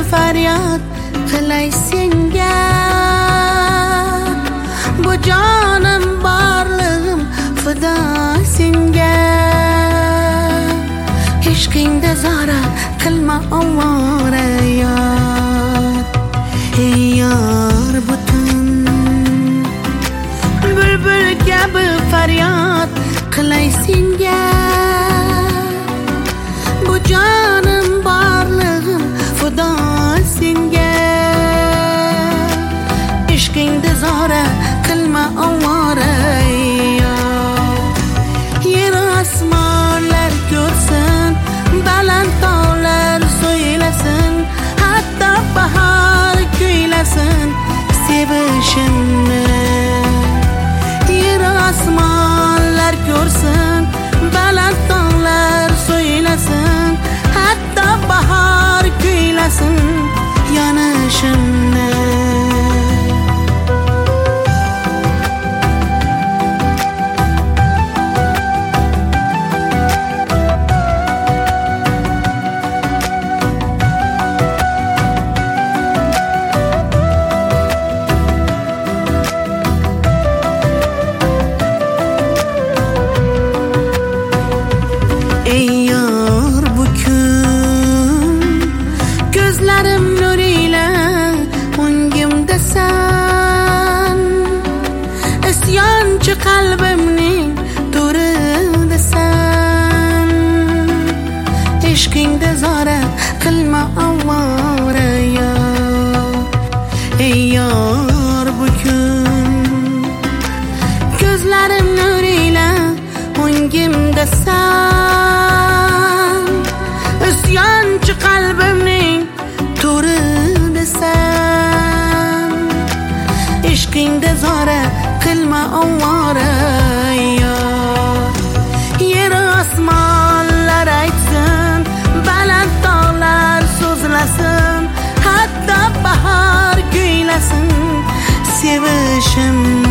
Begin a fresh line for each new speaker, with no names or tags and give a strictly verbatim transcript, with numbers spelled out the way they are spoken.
faryod qilay senga. Bu jonim borlig'im fido senga. Ishqingda zora qilma ovora yor. Ey yor butun bulbul kabi faryod qilay senga. Bu jonim borlig'im fido senga. Ishqingda zora qilma ovora yor. Yer osmonlar ko'rsin, baland tog'lar so'ylasin, hatto bahor kuylasin sevishimni. Yer osmonlar ko'rsin, baland tog'lar so'ylasin, hatto bahor kuylasin yonishimni. Ey yor bu kun gözlerim nuriyla o'ngimdasan. Isyonchi qalbimning to'ridasan. Ishqingda zora qilma ovora yor. Ey yor bu kun gözlerim nuriyla o'ngimdasan. Isyonchi qalbimning to'ridasan. Ishqingda zora qilma ovora yor. Yer osmonlar aytsin, baland tog'lar so'zlasin, hatto bahor kuylasin sevishim.